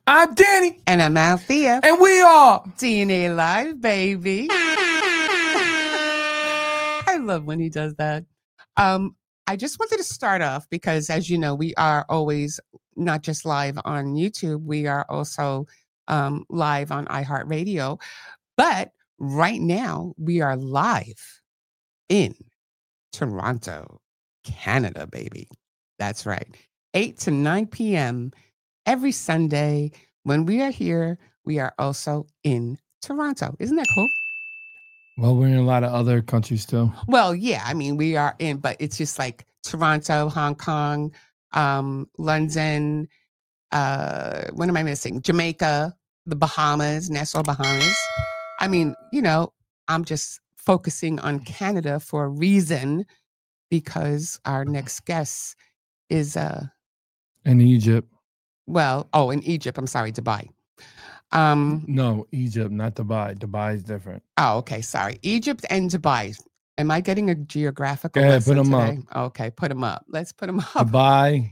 I'm Danny. And I'm Althea. And we are DNA Live, baby. I love when he does that. I just wanted to start off because, as you know, we are always not just live on YouTube, we are also live on iHeartRadio. But right now, we are live in Toronto, Canada, baby. That's right. 8 to 9 p.m. every Sunday. When we are here, we are also in Toronto. Isn't that cool? Well, we're in a lot of other countries too. Well, yeah, I mean, we are in, but it's just like Toronto, Hong Kong, London, what am I missing? Jamaica, the Bahamas, Nassau, Bahamas. I mean, you know, I'm just focusing on Canada for a reason because our next guest is in Egypt. Well, in Egypt. I'm sorry, Dubai. No, Egypt, not Dubai. Dubai is different. Oh, okay. Sorry. Egypt and Dubai. Am I getting a geographical lesson put them today? Up. Okay, put them up. Let's put them up. Dubai.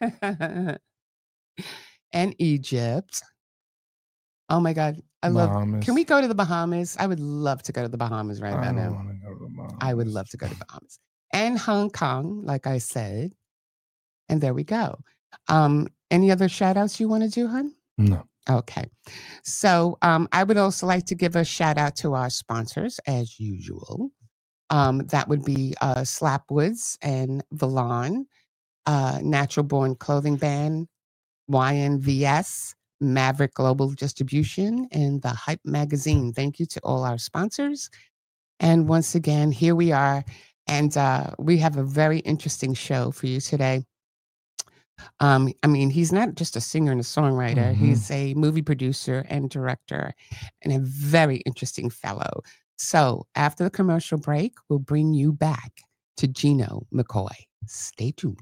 And Egypt. Oh my God. Bahamas. Can we go to the Bahamas? I would love to go to the Bahamas right about now. I want to go to the Bahamas. I would love to go to the Bahamas. And Hong Kong, like I said. And there we go. Any other shout outs you want to do, hon? No. Okay. So I would also like to give a shout out to our sponsors as usual. That would be Slapwoods and Valon, Natural Born Clothing Band, YNVS, Maverick Global Distribution, and the Hype Magazine. Thank you to all our sponsors. And once again, here we are. And we have a very interesting show for you today. I mean, he's not just a singer and a songwriter. Mm-hmm. He's a movie producer and director and a very interesting fellow. So after the commercial break, we'll bring you back to Gino McCoy. Stay tuned.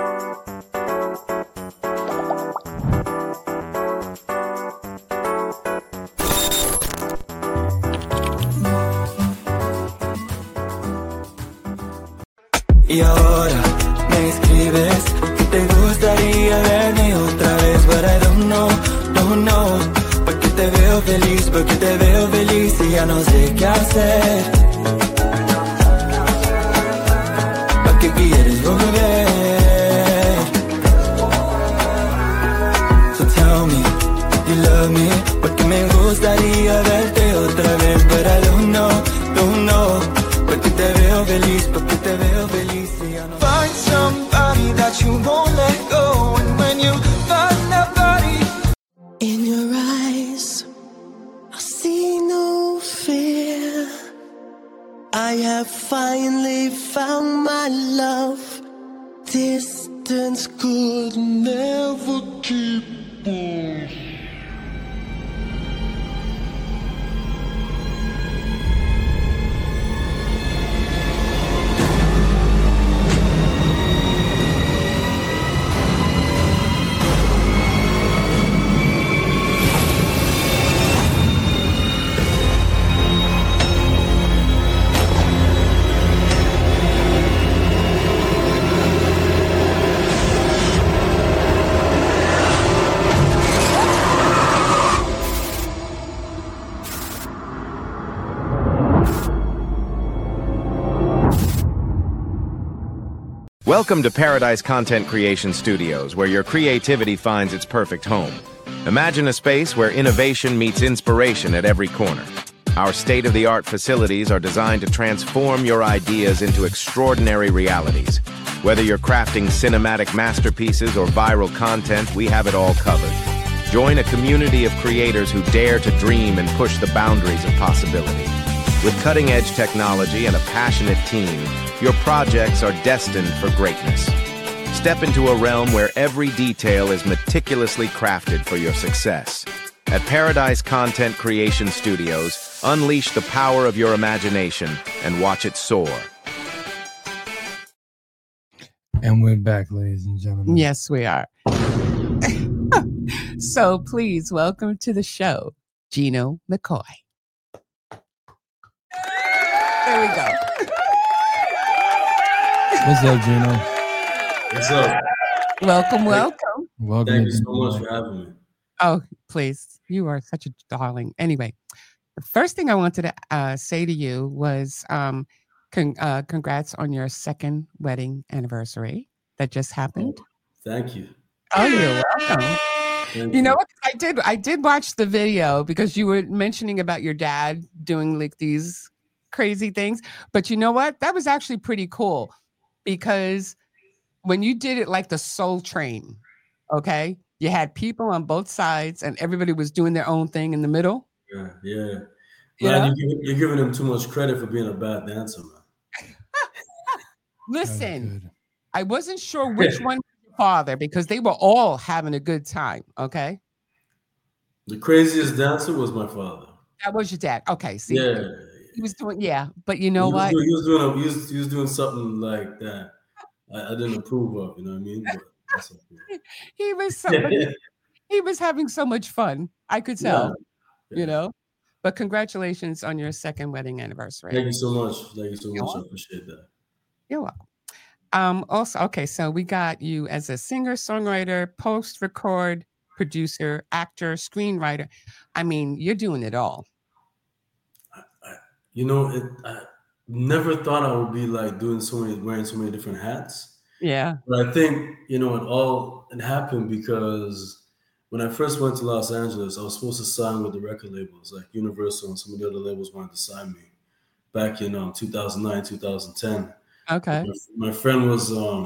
Y ahora me escribes que te gustaría verme otra vez, but I don't know, porque te veo feliz y ya no sé qué hacer. ¿Para qué quieres volver? So tell me, you love me, porque me gustaría verte otra vez, but I don't know, porque te veo feliz y ya no. Find somebody that you won't let go, and when you find that body, in your eyes I see no fear. I have finally found my love. Distance could never keep us. Welcome to Paradise Content Creation Studios, where your creativity finds its perfect home. Imagine a space where innovation meets inspiration at every corner. Our state-of-the-art facilities are designed to transform your ideas into extraordinary realities. Whether you're crafting cinematic masterpieces or viral content, we have it all covered. Join a community of creators who dare to dream and push the boundaries of possibility. With cutting-edge technology and a passionate team, your projects are destined for greatness. Step into a realm where every detail is meticulously crafted for your success. At Paradise Content Creation Studios, unleash the power of your imagination and watch it soar. And we're back, ladies and gentlemen. Yes, we are. So please welcome to the show, Gino McCoy. There we go. What's up, Gino? What's up? Welcome. Thank you so much for having me. Oh, please. You are such a darling. Anyway, the first thing I wanted to say to you was congrats on your second wedding anniversary that just happened. Thank you. Oh, you're welcome. You know what? I did watch the video because you were mentioning about your dad doing like these crazy things. But you know what? That was actually pretty cool because when you did it like the Soul Train, okay, you had people on both sides and everybody was doing their own thing in the middle. Yeah. Man, you're giving him too much credit for being a bad dancer, man. Listen, I wasn't sure which one was your father because they were all having a good time, okay? The craziest dancer was my father. That was your dad. Okay, see. Yeah. He was doing, but you know what? He was doing something like that I didn't approve of, you know what I mean? But that's okay. He was having so much fun. I could tell, you know. But congratulations on your second wedding anniversary. Thank you so much. I appreciate that. You're welcome. Also, okay, so we got you as a singer, songwriter, post-record, producer, actor, screenwriter. I mean, you're doing it all. I never thought I would be like wearing so many different hats. Yeah. But I think, it happened because when I first went to Los Angeles, I was supposed to sign with the record labels like Universal and some of the other labels wanted to sign me back in 2009, 2010. Okay. My friend was,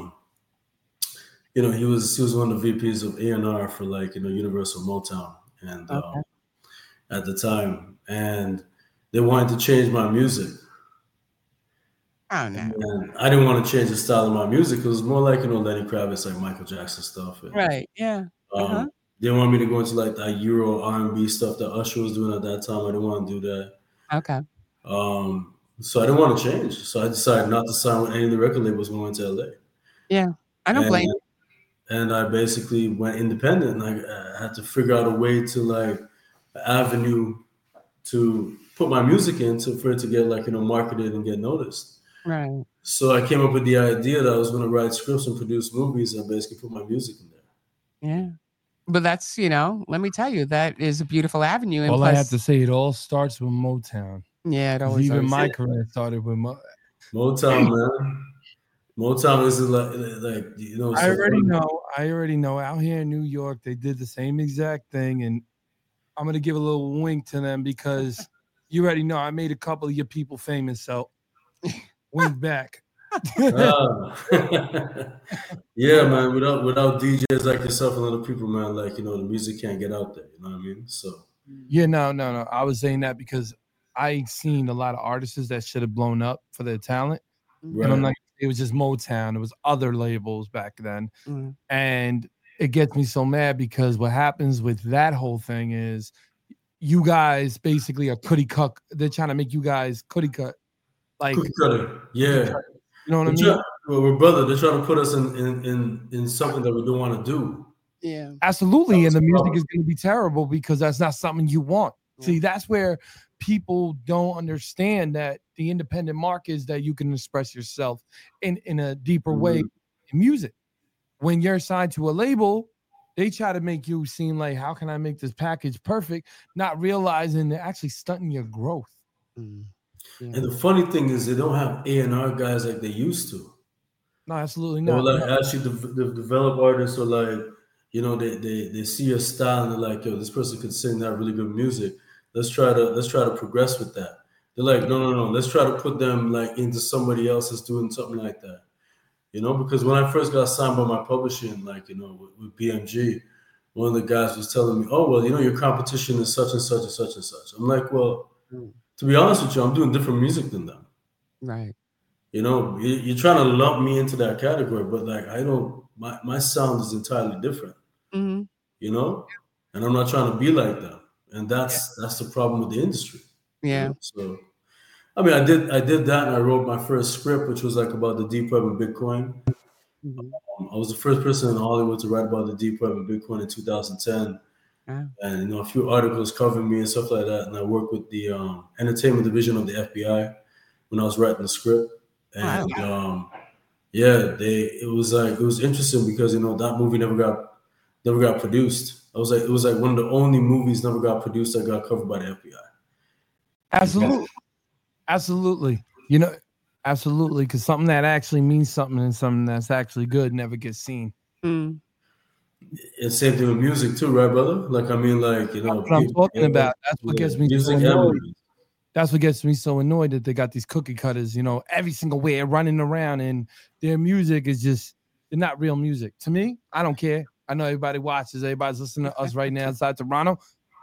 he was one of the VPs of A&R for Universal Motown and at the time, and they wanted to change my music. Oh no! And I didn't want to change the style of my music. It was more like Lenny Kravitz, like Michael Jackson stuff. And, right? Yeah. They wanted me to go into like that Euro R&B stuff that Usher was doing at that time. I didn't want to do that. Okay. So I didn't want to change. So I decided not to sign with any of the record labels when I went to LA. Yeah, I don't blame you. And I basically went independent. And I had to figure out a way to like an avenue to put my music in for it to get marketed and get noticed. Right. So I came up with the idea that I was going to write scripts and produce movies and basically put my music in there. Yeah. But that's, let me tell you, that is a beautiful avenue. And all I have to say, it all starts with Motown. Yeah, it always even my career started with Motown, man. Motown is like I already know. Out here in New York, they did the same exact thing, and I'm gonna give a little wink to them because you already know I made a couple of your people famous, so wink back. Yeah, man. Without DJs like yourself and other people, man, the music can't get out there. You know what I mean? So yeah, no. I was saying that because I seen a lot of artists that should have blown up for their talent, and I'm like, it was just Motown. It was other labels back then, and it gets me so mad because what happens with that whole thing is you guys basically are cookie cut. They're trying to make you guys cookie cut, like cookie cutter. Yeah. You know what I mean? We're brother. They're trying to put us in something that we don't want to do. Yeah, absolutely. And the music is going to be terrible because that's not something you want. Yeah. See, that's where people don't understand that the independent market is that you can express yourself in a deeper way in music. When you're signed to a label, they try to make you seem like, how can I make this package perfect? Not realizing they're actually stunting your growth. Yeah. And the funny thing is, they don't have A&R guys like they used to. No, absolutely not. Or actually, the develop artists are they see your style and they're like, yo, this person could sing that really good music. Let's try to progress with that. They're like, no. Let's try to put them into somebody else that's doing something like that. Because when I first got signed by my publishing, with BMG, one of the guys was telling me, oh, well, your competition is such and such and such and such. I'm like, well. To be honest with you, I'm doing different music than them. Right. You're trying to lump me into that category, but I don't. My sound is entirely different. Mm-hmm. And I'm not trying to be like them, and that's the problem with the industry. Yeah. So, I mean, I did that, and I wrote my first script, which was about the deep web and Bitcoin. Mm-hmm. I was the first person in Hollywood to write about the deep web and Bitcoin in 2010. And a few articles covering me and stuff like that. And I worked with the entertainment division of the FBI when I was writing the script. And it was interesting because that movie never got produced. it was like one of the only movies never got produced that got covered by the FBI. Absolutely. Absolutely. You know, absolutely. Because something that actually means something and something that's actually good never gets seen. Mm. And same thing with music too, right, brother? Like, I mean, like, you know, That's what I'm talking about. That's what gets me so annoyed. That's what gets me so annoyed that they got these cookie cutters, you know, every single way running around, and their music is just, they're not real music. To me, I don't care. I know everybody watches, everybody's listening to us right now inside Toronto.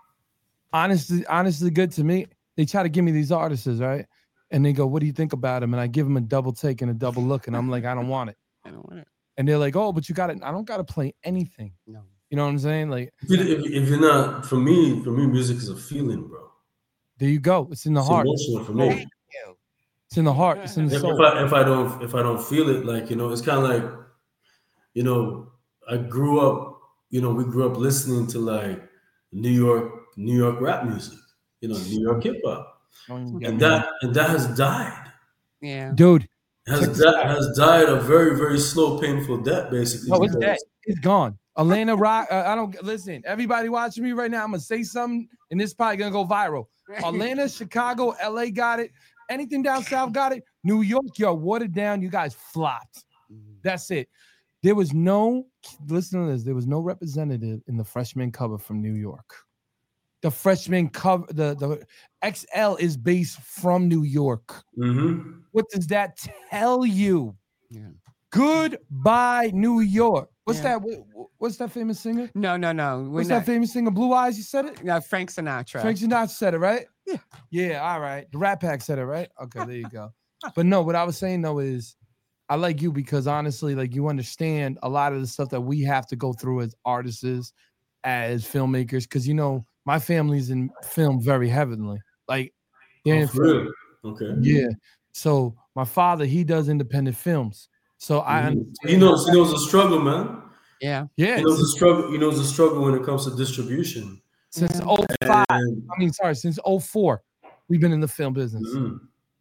Honestly, good to me. They try to give me these artists, right? And they go, what do you think about them? And I give them a double take and a double look. And I'm like, I don't want it. I don't want it. And they're like, oh, but you got it. I don't got to play anything. No. You know what I'm saying? Like, if you're not, for me, music is a feeling, bro. There you go. It's in the heart. Emotional for me. It's in the heart. It's in the soul. If I don't feel it, like, you know, it's kind of like, you know, I grew up, you know, we grew up listening to like New York rap music, you know, New York hip hop. And that has died. Yeah. Dude. Has died a very, very slow, painful death, basically. No, it's dead. It's gone. Atlanta Rock. I don't listen. Everybody watching me right now, I'm gonna say something, and this probably gonna go viral. Atlanta, Chicago, LA got it. Anything down south got it. New York, you're watered down. You guys flopped. That's it. There was no, listen to this, there was no representative in the freshman cover from New York. The freshman cover, the XL is based from New York. Mm-hmm. What does that tell you? Yeah. Goodbye, New York. What's that? What's that famous singer? No. What's that famous singer? Blue Eyes, you said it? No, Frank Sinatra. Frank Sinatra said it, right? Yeah. Yeah, all right. The Rat Pack said it, right? Okay, there you go. But no, what I was saying though is I like you because honestly, like you understand a lot of the stuff that we have to go through as artists, as filmmakers, because you know, my family's in film very heavily. Like, yeah, really? Okay. Yeah. So my father, he does independent films. So I understand. He knows the struggle, man. Yeah. Yeah. He knows the struggle. He knows the struggle when it comes to distribution. Since 05. Since 04, we've been in the film business. Mm-hmm.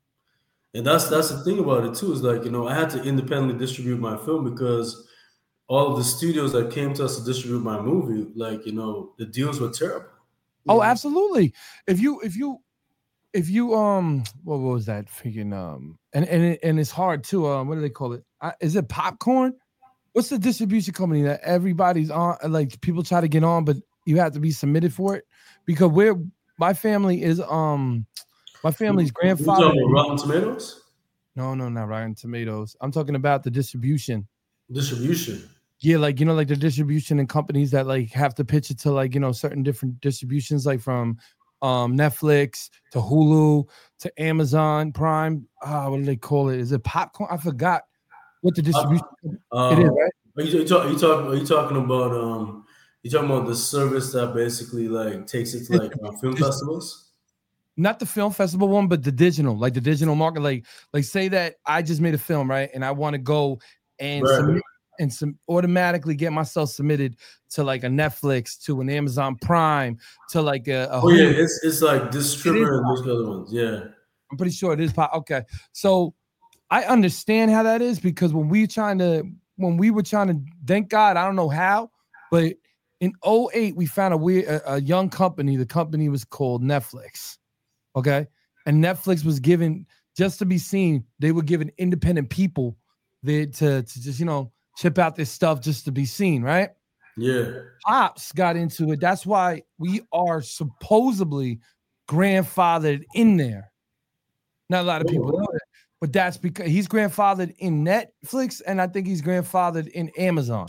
And that's the thing about it too, is like, you know, I had to independently distribute my film because all of the studios that came to us to distribute my movie, like, you know, the deals were terrible. Oh, absolutely. If you what was that freaking and it's hard too. What do they call it? Is it Popcorn? What's the distribution company that everybody's on? Like people try to get on, but you have to be submitted for it because my family's grandfather. You talking about Rotten Tomatoes? No, not Rotten Tomatoes. I'm talking about the distribution. Distribution. Yeah, like you know, like the distribution and companies that like have to pitch it to like, you know, certain different distributions, like from Netflix to Hulu to Amazon Prime. What do they call it? Is it Popcorn? I forgot what the distribution it is, right? Are you talking about the service that basically like takes it to like film festivals? Not the film festival one, but the digital market. Like say that I just made a film, right? And I want to go and submit and automatically get myself submitted to like a Netflix, to an Amazon Prime, to like it's like Distributor and those other ones. Yeah, I'm pretty sure it is. Okay, so I understand how that is because when we were trying to, thank God, I don't know how, but in 2008 we found a young company. The company was called Netflix. Okay, and Netflix was given, just to be seen, they were giving independent people to just, you know, chip out this stuff just to be seen, right? Yeah. Pops got into it. That's why we are supposedly grandfathered in there. Not a lot of people know that, but that's because he's grandfathered in Netflix, and I think he's grandfathered in Amazon.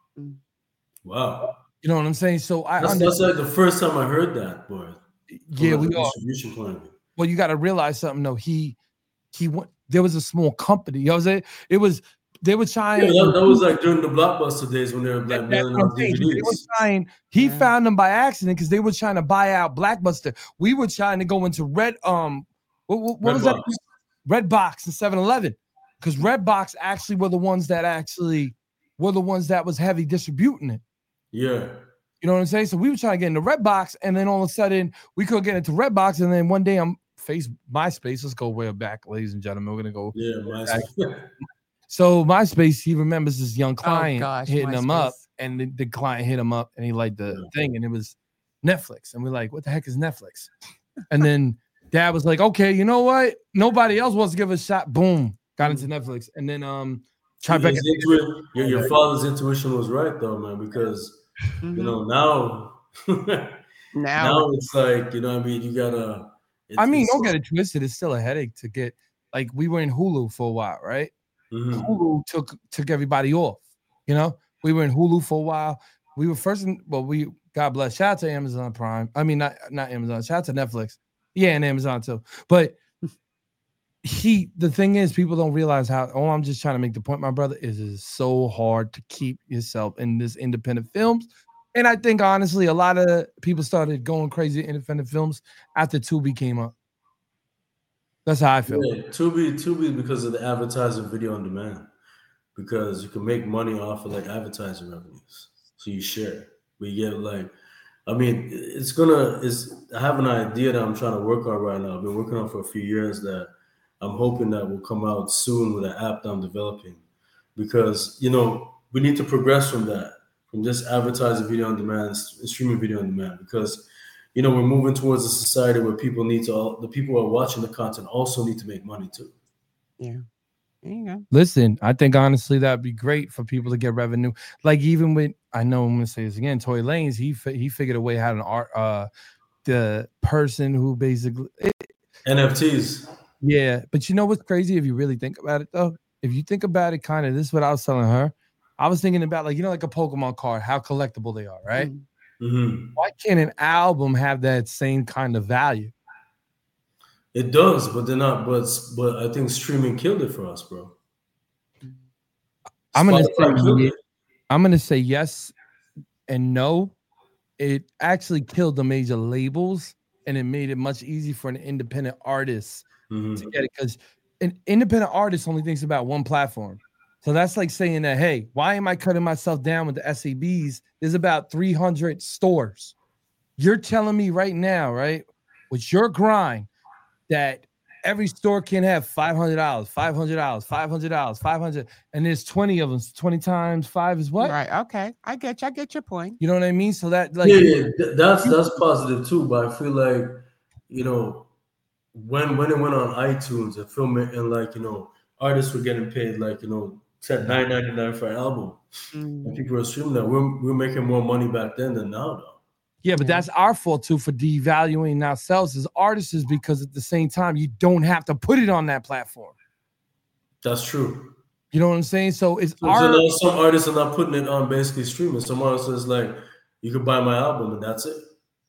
Wow. You know what I'm saying? So that's like the first time I heard that, boy. Yeah, we are. Distribution plan. Well, you got to realize something though. He went. There was a small company. You know what I'm saying? It was. They were trying. Yeah, that was like during the Blockbuster days when they were like mailing out DVDs. They were trying. He found them by accident because they were trying to buy out Blockbuster. We were trying to go into what was that? Redbox and 7-Eleven, because Redbox actually were the ones that was heavy distributing it. Yeah. You know what I'm saying? So we were trying to get into Redbox, and then all of a sudden we couldn't get into Redbox, and then one day MySpace. Let's go way back, ladies and gentlemen. We're gonna go. Yeah, MySpace. So MySpace, he remembers this young client hitting him up, and the client hit him up, and he liked the thing, and it was Netflix, and we're like, what the heck is Netflix? And then Dad was like, okay, you know what? Nobody else wants to give a shot. Boom, got into Netflix, and then your father's intuition was right though, man, because you know now it's like, you know what I mean, you gotta. Don't get it twisted. It's still a headache to get. Like, we were in Hulu for a while, right? Hulu took everybody off. You know, we were in Hulu for a while. We were first in, God bless. Shout out to Amazon Prime. I mean, not Amazon. Shout out to Netflix. Yeah, and Amazon too. But the thing is, people don't realize how. Oh, I'm just trying to make the point, my brother. Is so hard to keep yourself in this independent films. And I think honestly, a lot of people started going crazy at independent films after Tubi came up. That's how I feel. Yeah, Tubi because of the advertising video on demand, because you can make money off of like advertising revenues. So you share, but you get like, I mean, I have an idea that I'm trying to work on right now. I've been working on for a few years that I'm hoping that will come out soon with an app that I'm developing, because, you know, we need to progress from just advertising video on demand, streaming video on demand, because, you know, we're moving towards a society where the people who are watching the content also need to make money too. Yeah. There you go. Listen, I think honestly that'd be great for people to get revenue. Like, even with, I know I'm gonna say this again, Tory Lanez, he figured a way how to the person who basically NFTs. Yeah, but you know what's crazy if you really think about it though? If you think about it, kind of, this is what I was telling her. I was thinking about, like, you know, like a Pokemon card, how collectible they are, right? Mm-hmm. Why can't an album have that same kind of value? It does, but they're not. But I think streaming killed it for us, bro. I'm gonna say yes and no. It actually killed the major labels, and it made it much easier for an independent artist to get it, because an independent artist only thinks about one platform. So that's like saying that, hey, why am I cutting myself down with the SABs? There's about 300 stores. You're telling me right now, right, with your grind, that every store can have $500, $500, $500, $500, and there's 20 of them. 20 times 5 is what? Right. Okay. I get your point. You know what I mean? So that, like, that's positive too. But I feel like, you know, when it went on iTunes and film it, and, like, you know, artists were getting paid, like, you know, said $9.99 for an album, and people were streaming that. We're making more money back then than now, though. Yeah, but that's our fault too for devaluing ourselves as artists, because at the same time, you don't have to put it on that platform. That's true. You know what I'm saying? So it's so some artists are not putting it on basically streaming. Some artists is like, you can buy my album and that's it.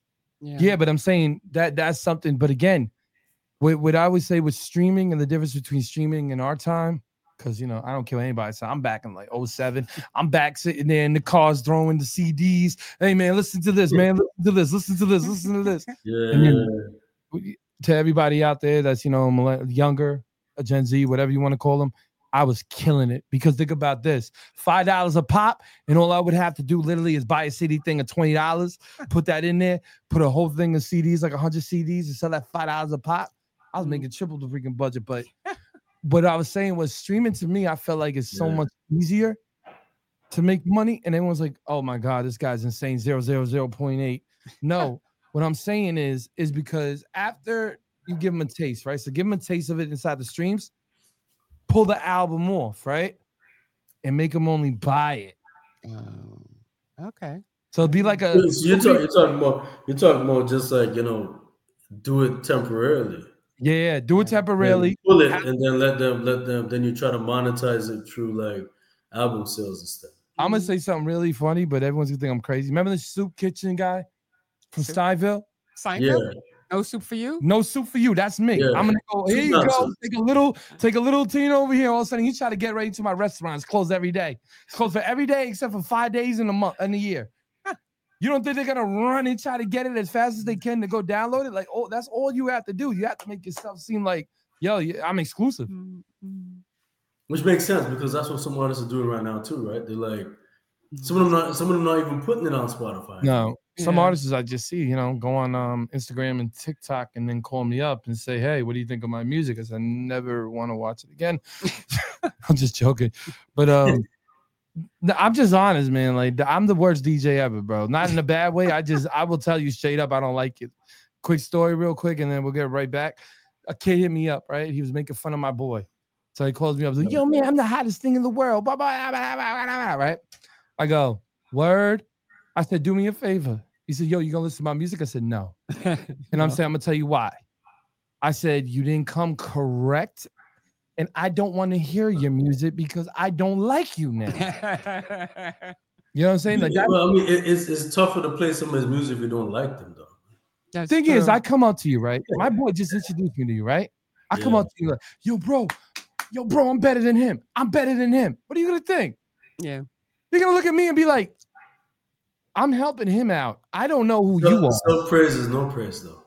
Yeah, but I'm saying that's something. But again, what I would say with streaming and the difference between streaming and our time, because, you know, I don't kill anybody. So I'm back in like 07. I'm back sitting there in the cars throwing the CDs. Hey, man, listen to this, man. Listen to this. Listen to this. Listen to this. Yeah. And then, to everybody out there that's, you know, younger, a Gen Z, whatever you want to call them, I was killing it, because think about this: $5 a pop, and all I would have to do literally is buy a CD thing of $20, put that in there, put a whole thing of CDs, like 100 CDs, and sell that $5 a pop. I was making triple the freaking budget, but what I was saying was, streaming to me, I felt like it's so much easier to make money. And everyone's like, oh my God, this guy's insane, 0.008. No, what I'm saying is because after you give them a taste, right? So give them a taste of it inside the streams, pull the album off, right? And make them only buy it. Okay. So it'd be like a... You're talking more just like, you know, do it temporarily. Yeah, do it temporarily. Pull it and then let them. Then you try to monetize it through like album sales and stuff. I'm gonna say something really funny, but everyone's gonna think I'm crazy. Remember the Soup Kitchen guy from Stuyville? Yeah. No soup for you? No soup for you. That's me. Yeah. I'm gonna go. Here you go. Take a little teen over here. All of a sudden, he's trying to get ready to my restaurant. It's closed every day. It's closed for every day except for 5 days in a year. You don't think they're gonna run and try to get it as fast as they can to go download it? Like, oh, that's all you have to do. You have to make yourself seem like, yo, I'm exclusive. Which makes sense, because that's what some artists are doing right now too, right? They're like, some of them not even putting it on Spotify. No, some artists I just see, you know, go on Instagram and TikTok and then call me up and say, hey, what do you think of my music? I said, I never want to watch it again. I'm just joking, but I'm just honest, man. Like I'm the worst DJ ever, bro. Not in a bad way. I will tell you straight up, I don't like it. Quick story, real quick, and then we'll get right back. A kid hit me up, right? He was making fun of my boy. So he calls me up, like, yo, man, I'm the hottest thing in the world. Blah, blah, blah, blah, blah, blah, right? I go, word. I said, do me a favor. He said, yo, you gonna listen to my music? I said, no. And I'm saying, I'm gonna tell you why. I said, you didn't come correct. And I don't want to hear your music because I don't like you now. You know what I'm saying? Like that, well, I mean, it's tougher to play somebody's music if you don't like them, though. That's thing true. is, I come up to you, right? My boy just introduced me to you, right? I come up to you like, yo, bro, I'm better than him. I'm better than him. What are you gonna think? Yeah. You're gonna look at me and be like, I'm helping him out. I don't know who you are. Some praise is no praise, though.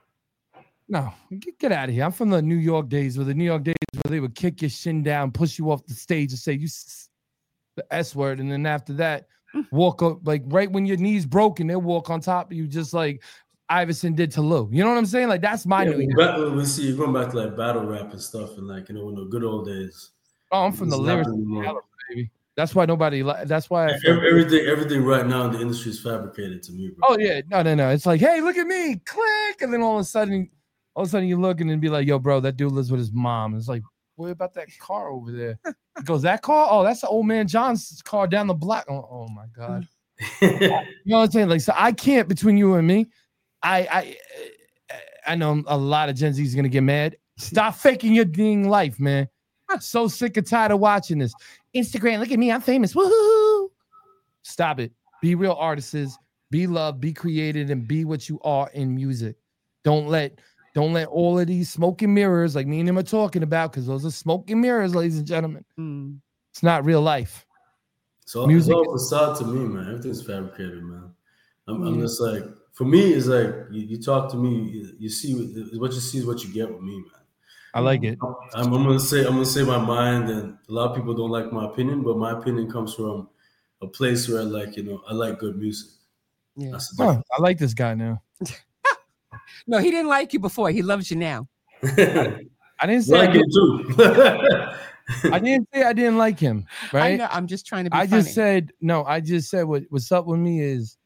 No, get out of here. I'm from the New York days where they would kick your shin down, push you off the stage and say you the S word. And then after that, walk up, like right when your knee's broken, they'll walk on top of you just like Iverson did to Lou. You know what I'm saying? Like that's my New York. We see you going back to like battle rap and stuff and like, in the good old days. Oh, I'm from the lyrics, baby. That's why nobody, that's why everything right now in the industry is fabricated to me, bro. Oh yeah, no. It's like, hey, look at me, click. And then all of a sudden you look and be like, yo, bro, that dude lives with his mom. It's like, what about that car over there? He goes, that car? Oh, that's the old man John's car down the block. Oh my God. You know what I'm saying? Like, so I can't, between you and me, I know a lot of Gen Z is gonna get mad. Stop faking your dang life, man. I'm so sick and tired of watching this. Instagram, look at me, I'm famous. Woohoo! Stop it. Be real artists, be loved, be created, and be what you are in music. Don't let all of these smoke and mirrors, like me and him are talking about, because those are smoke and mirrors, ladies and gentlemen. It's not real life. So music it's all facade to me, man. Everything's fabricated, man. I'm just like, for me, it's like you talk to me, you see what you see is what you get with me, man. I like it. I'm gonna say my mind, and a lot of people don't like my opinion, but my opinion comes from a place where, like, I like good music. Yeah. I like this guy now. No, he didn't like you before. He loves you now. I didn't say like him too. I didn't say I didn't like him, right? I know, I'm just trying to be funny. I just said what's up with me is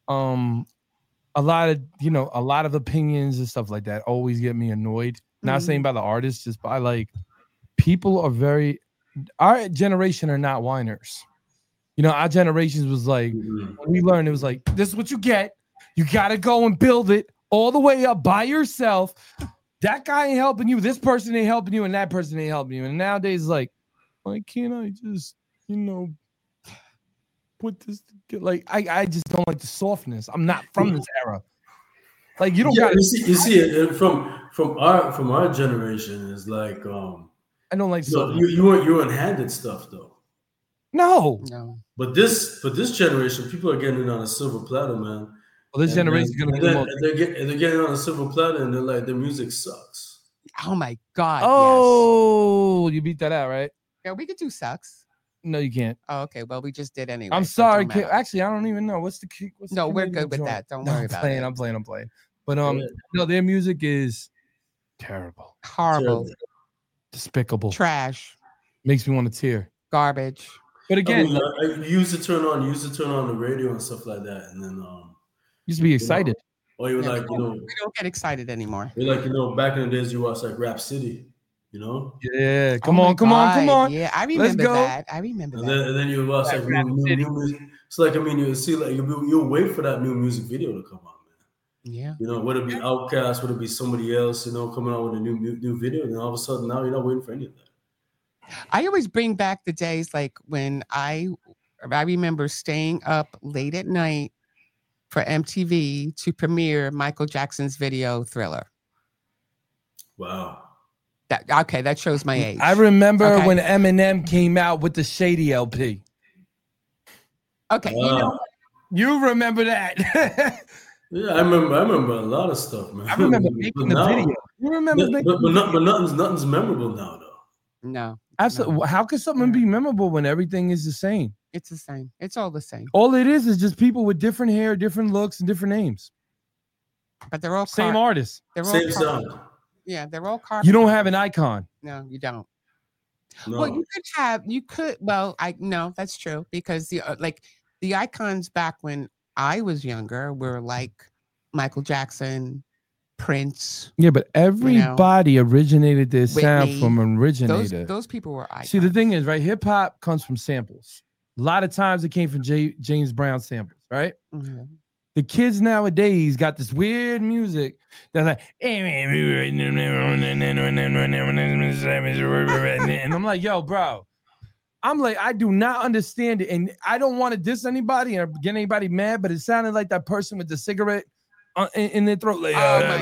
a lot of opinions and stuff like that always get me annoyed. Not saying by the artists, just by like people are our generation are not whiners. Our generations was like, when we learned, it was like, this is what you get. You got to go and build it all the way up by yourself. That guy ain't helping you. This person ain't helping you. And that person ain't helping you. And nowadays, like, why can't I just, put this together? Like, I just don't like the softness. I'm not from this era. Like, you don't got to see it from our generation is like, I don't like softness. You weren't handed stuff though. No. But this generation, people are getting it on a silver platter, man. Well, this generation is gonna they're getting on a silver platter, and they're like, their music sucks. Oh my God! Oh, yes. You beat that out, right? Yeah, we could do sucks. No, you can't. Oh, okay. Well, we just did anyway. I'm sorry. Actually, I don't even know what's the. No, we're good with that. Don't worry about it. I'm playing. But no, their music is terrible, horrible, despicable, trash. Makes me want to tear. Garbage. But again, you used to turn on the radio and stuff like that, and then used to be excited. Or you were like, we don't get excited anymore. You're like, back in the days you watched like Rap City, Yeah, come on. Yeah, I remember that. I remember that. And then you watch like new music. It's like, you see, like you'll wait for that new music video to come out, man. Yeah. Would it be Outkast? Would it be somebody else? Coming out with a new video, and all of a sudden now you're not waiting for any of that. I always bring back the days like when I remember staying up late at night for MTV to premiere Michael Jackson's video Thriller. Wow. That shows my age. I remember when Eminem came out with the Shady LP. Okay, you remember that? Yeah, I remember a lot of stuff, man. I remember making the video. You remember but nothing's memorable now, though. No. Absolutely. No. How can something be memorable when everything is the same? It's the same. It's all the same. All it is just people with different hair, different looks, and different names. But they're all same artists. They're all same sound. Yeah, they're all You don't have an icon. No, you don't. No. Well, no, that's true because the icons back when I was younger were like Michael Jackson, Prince. Yeah, but everybody originated their sound Whitney. from an originator. Those people were icons. See, the thing is, right? Hip hop comes from samples. A lot of times it came from James Brown samples, right? Mhm. The kids nowadays got this weird music that's like, and I'm like, yo, bro. I'm like, I do not understand it. And I don't want to diss anybody or get anybody mad, but it sounded like that person with the cigarette in their throat. Like,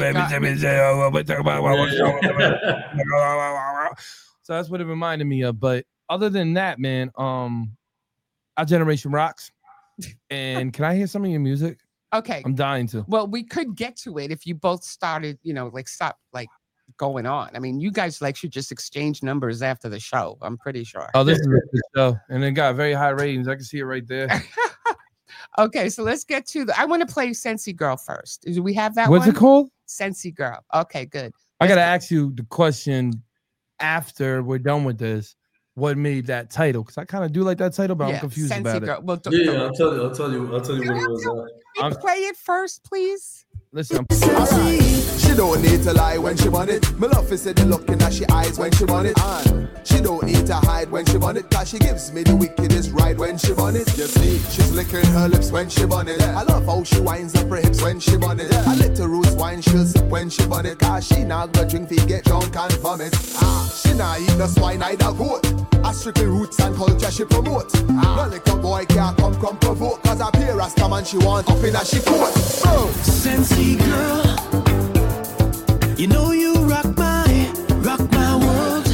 so that's what it reminded me of. But other than that, man, our generation rocks. And can I hear some of your music? Okay. I'm dying to. Well, we could get to it if you both started, stop going on. I mean, you guys should just exchange numbers after the show. I'm pretty sure. Oh, this is a good show. And it got very high ratings. I can see it right there. Okay, so let's get to I want to play Sensi Girl first. Do we have that What's one? it called? Sensi Girl. Okay, good. I got to ask you the question after we're done with this. What made that title? Because I kind of do like that title, but I'm confused Sensi about Girl. it. Well, I'll tell you what it was. Can you play it first, please? Listen, she don't need to lie when she want it. Me love to see the look in her she eyes when she want it. And she don't need to hide when she want it. Cause she gives me the wickedest ride when she want it. You see, she's licking her lips when she want it. I love how she winds up her hips when she want it. A little roots wine she'll sip when she want it. Cause she not gonna drink to get drunk and vomit. She not eat no swine, neither goat. A strictly roots and culture she promote. No little boy can't come provoke. Cause a peer Rasta man she want up in a she coat. Oh, Sensi girl, you know you rock my world.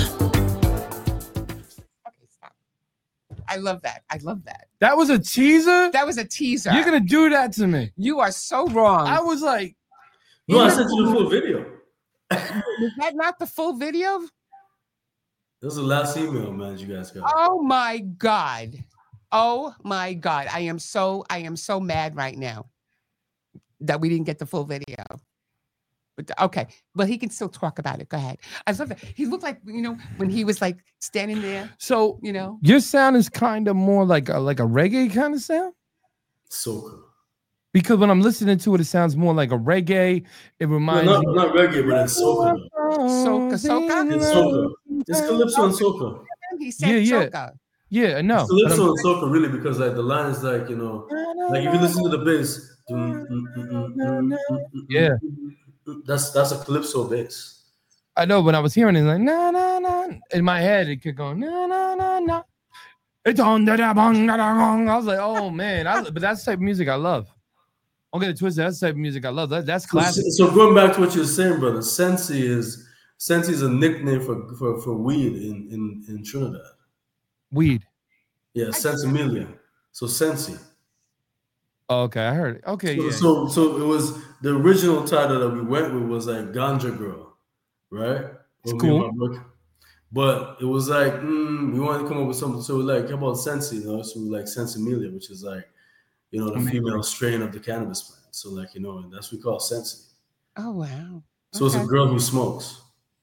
Okay, stop. I love that. that was a teaser? That was a teaser. You're going to do that to me. You are so wrong. I was like, No, I sent you the full video. Was that not the full video? This is the last email, man, you guys got. Oh my God. I am so mad right now that we didn't get the full video. But okay, but he can still talk about it. Go ahead. I love that. He looked like, when he was standing there. So, your sound is kind of more like a reggae kind of sound? Soca. Because when I'm listening to it, it sounds more like a reggae. It reminds me. Not reggae, but it's soca. Soca? It's soca. It's calypso and soca. He said soca. Yeah, I know. It's calypso and soca, really, because the line is like if you listen to the bass, yeah, that's a calypso bass. I know. When I was hearing it, like na na na, in my head, it could go na na na na. It's on the bong. I was like, oh man, but that's the type of music I love. Don't get it twisted. That's the type of music I love. That's classic. So going back to what you're saying, brother, Sensi is a nickname for weed in Trinidad. Weed. Yeah, Sensimilia. So Sensi. Oh, okay, I heard it. Okay, so it was the original title that we went with was like Ganja Girl, right? It's cool. But it was like we wanted to come up with something. So we're like, how about Sensi? So we like Sensimilia, which is like the female strain of the cannabis plant. So and that's what we call Sensi. Oh wow. So it's a girl who smokes.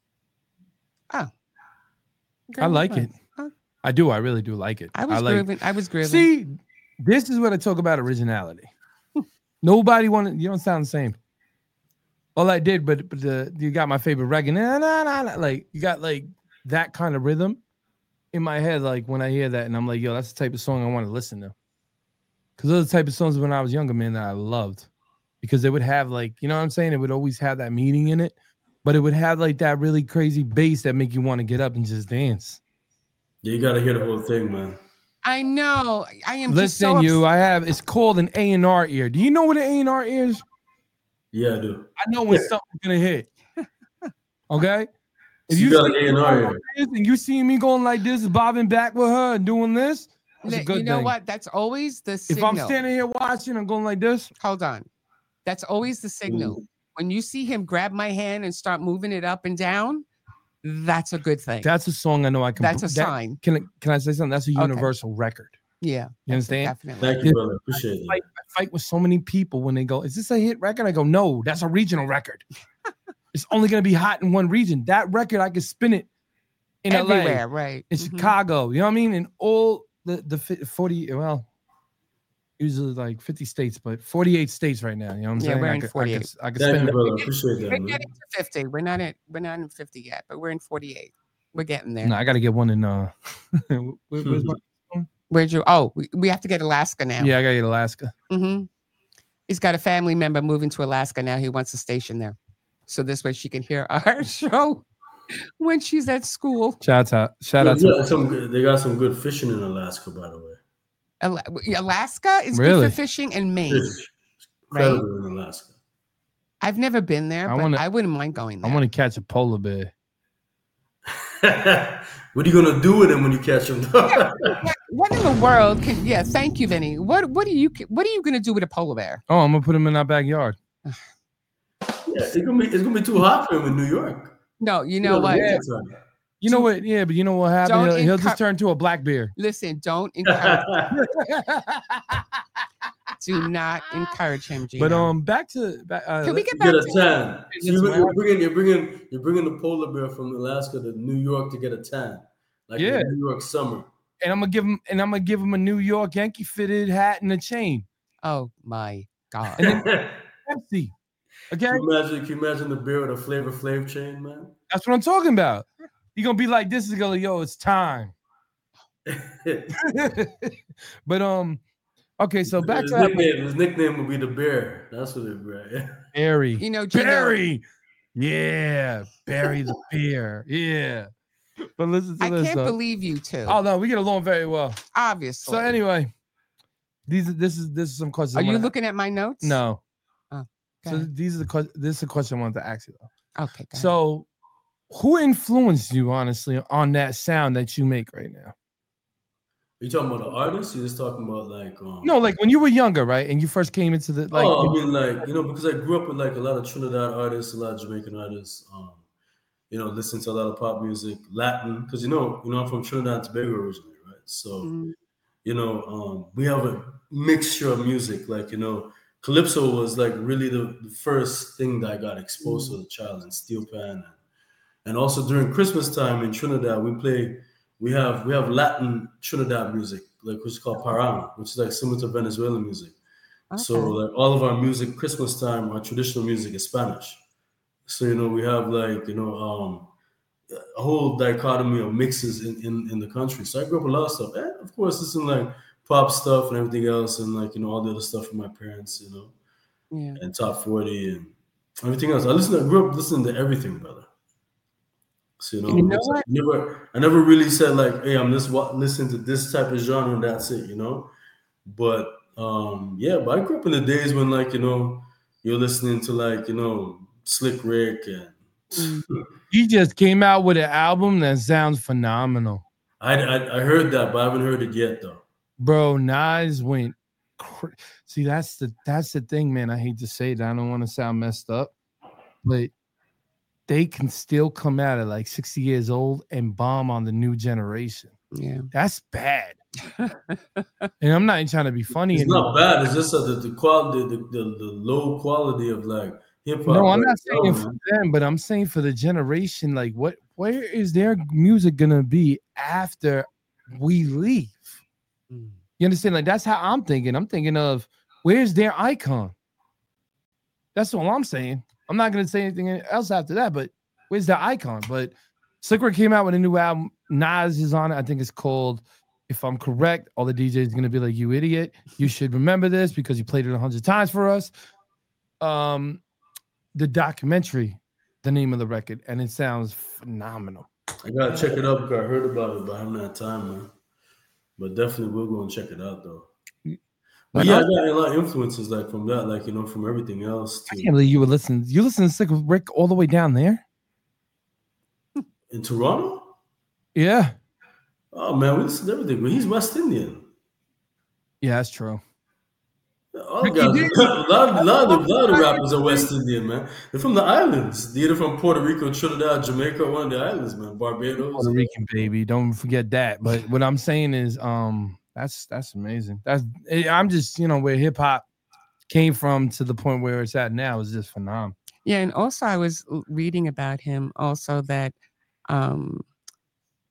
Oh. I like it. I do. I really do like it. I was grooving. See, this is what I talk about originality. Nobody wanted. You don't sound the same. All I did, but you got my favorite reggae. Like you got that kind of rhythm in my head. Like when I hear that, and I'm like, yo, that's the type of song I want to listen to. Because those are the type of songs when I was younger, man, that I loved. Because they would have what I'm saying? It would always have that meaning in it. But it would have that really crazy bass that make you want to get up and just dance. Yeah, you got to hear the whole thing, man. I know. I am Listen, it's called an A&R ear. Do you know what an A&R is? Yeah, I do. I know when something's going to hit. Okay? If you got an A&R ear. And you see me going like this, bobbing back with her and doing this, that's a good thing. You know what? That's always the signal. If I'm standing here watching and going like this. Hold on. That's always the signal. Ooh. When you see him grab my hand and start moving it up and down, that's a good thing. That's a song I know I can. That's a sign. Can I say something? That's a universal record. Yeah. You understand? Definitely. Thank you, brother. Appreciate it. I fight with so many people when they go, is this a hit record? I go, no, that's a regional record. It's only going to be hot in one region. That record, I can spin it in everywhere, LA, right? in Chicago. You know what I mean? In all the 40, well, usually like 50 states, but 48 states right now. You know what I'm saying? We're in 48. I could Thank spend you, brother. I appreciate that, We're man. getting to 50. We're not in 50 yet, but we're in 48. We're getting there. No, I got to get one in. Where's my? Where'd you? Oh, we have to get Alaska now. Yeah, I got to get Alaska. He's got a family member moving to Alaska now. He wants a station there, so this way she can hear our show when she's at school. Shout out to they got some good fishing in Alaska, by the way. Alaska is Really? good for fishing, and Maine. Right? In Alaska. I've never been there, but I wouldn't mind going there. I want to catch a polar bear. What are you gonna do with him when you catch him? What in the world can? Yeah, thank you, Vinny. What are you gonna do with a polar bear? Oh, I'm gonna put him in our backyard. Yeah, it's gonna be too hot for him in New York. No, you know what? You know what? Yeah, but you know what happened? He'll just turn to a black bear. Listen, don't encourage. Do not encourage him, Gino. But back to can we get back a to tan? So you're bringing the polar bear from Alaska to New York to get a tan, like in New York summer. And I'm gonna give him a New York Yankee fitted hat and a chain. Oh my God! And then Pepsi. Okay. Can you imagine the bear with a Flavor Flav chain, man? That's what I'm talking about. You're gonna be like, this is gonna yo, it's time. But okay, so back to his nickname will be the Bear. That's what it be, right? Barry. You know, Barry. Yeah, Barry the bear. Yeah. But listen to this. I can't believe you two. Oh no, we get along very well. Obviously. So anyway, this is some questions. Are you looking at my notes? No. Oh. So this is a question I wanted to ask you though. Okay. So, who influenced you honestly on that sound that you make right now? Are you talking about the artist? You're just talking about like no, like when you were younger, right? And you first came into the like. Oh, I mean, like because I grew up with like a lot of Trinidad artists, a lot of Jamaican artists. Listening to a lot of pop music, Latin, because I'm from Trinidad and Tobago originally, right? So, we have a mixture of music. Like calypso was like really the first thing that I got exposed to as a child, and steel pan, and also during Christmas time in Trinidad, we have Latin Trinidad music, like which is called parang, which is like similar to Venezuelan music. Okay. So like all of our music, Christmas time, our traditional music is Spanish. So we have like a whole dichotomy of mixes in the country. So I grew up with a lot of stuff, and of course, listening like pop stuff and everything else, and like all the other stuff from my parents, and top 40 and everything else. I grew up listening to everything, brother. So I never really said like, hey, I'm just listening to this type of genre and that's it, But but I grew up in the days when like you're listening to like Slick Rick and he just came out with an album that sounds phenomenal. I heard that, but I haven't heard it yet though. Bro, Nas went see, that's the thing, man. I hate to say that. I don't want to sound messed up, but they can still come out at like 60 years old and bomb on the new generation. Yeah, that's bad. And I'm not even trying to be funny. It's not bad. It's just the quality, the low quality of like hip hop. No, I'm not saying for them, but I'm saying for the generation. Like, where is their music gonna be after we leave? You understand? Like, that's how I'm thinking. I'm thinking of where's their icon. That's all I'm saying. I'm not going to say anything else after that, but where's the icon? But Slick Rick came out with a new album. Nas is on it. I think it's called, if I'm correct, all the DJs are going to be like, you idiot. You should remember this because you played it 100 times for us. The documentary, the name of the record, and it sounds phenomenal. I got to check it out because I heard about it, but I haven't had time, man. But definitely we'll go and check it out, though. But yeah, I got a lot of influences like from that, like from everything else. I can't believe you would listen. You listen to Slick Rick all the way down there in Toronto. Yeah. Oh man, we listen to everything. But he's West Indian. Yeah, that's true. All the guys, a lot of the rappers are West Indian, man. They're from the islands. They're either from Puerto Rico, Trinidad, Jamaica, one of the islands, man. Barbados, Puerto Rican baby. Don't forget that. But what I'm saying is, that's amazing. I'm just where hip hop came from to the point where it's at now is just phenomenal. Yeah, and also I was reading about him also that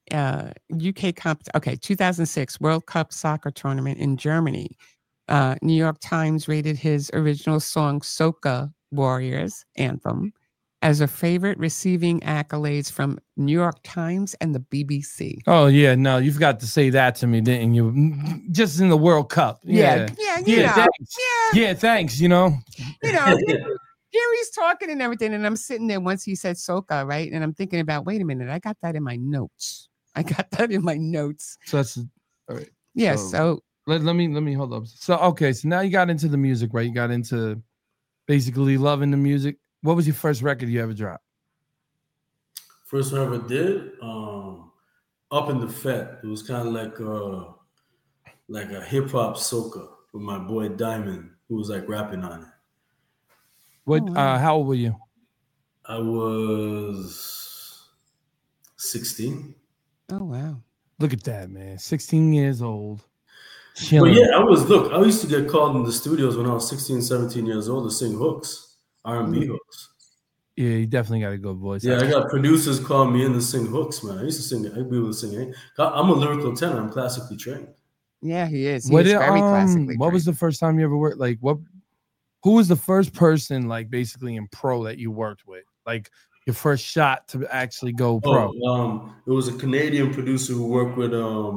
UK okay, 2006 World Cup soccer tournament in Germany. New York Times rated his original song "Soca Warriors" anthem as a favorite, receiving accolades from New York Times and the BBC. Oh yeah, no, you forgot to say that to me, didn't you? Just in the World Cup. Yeah, Thanks. Yeah, thanks. You know, here he's talking and everything, and I'm sitting there once he said soca, right? And I'm thinking about, wait a minute, I got that in my notes. So that's all right. Yeah. So let me hold up. So okay, so now you got into the music, right? You got into basically loving the music. What was your first record you ever dropped? First one I ever did, Up in the Fat. It was kind of like a hip hop soca with my boy Diamond, who was like rapping on it. What? How old were you? I was 16. Oh wow! Look at that, man. 16 years old. But yeah, I used to get called in the studios when I was 16, 17 years old to sing hooks, R&B hooks. Yeah, you definitely got a good voice. Yeah, I got producers calling me in to sing hooks, man. I used to sing. I'd be able to sing. I'm a lyrical tenor. I'm classically trained. Yeah, he is. He is very classically trained. What was the first time you ever worked? Like, who was the first person, like, basically in pro that you worked with? Like, your first shot to actually go pro? It was a Canadian producer who worked with